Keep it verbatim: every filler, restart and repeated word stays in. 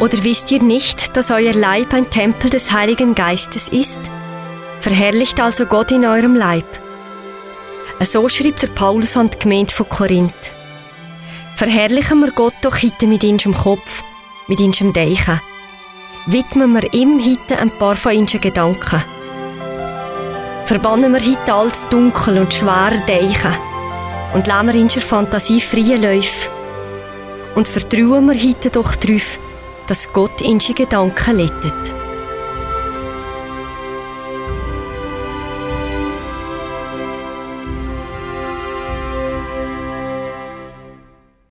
Oder wisst ihr nicht, dass euer Leib ein Tempel des Heiligen Geistes ist? Verherrlicht also Gott in eurem Leib. So schreibt der Paulus an die Gemeinde von Korinth. Verherrlichen wir Gott doch heute mit unserem Kopf, mit unserem Denken. Widmen wir ihm heute ein paar von unseren Gedanken. Verbannen wir heute alles Dunkel und schwere Denken und lassen wir unserer Fantasie freie Läufe. Und vertrauen wir heute doch darauf, dass Gott unsere Gedanken lettet.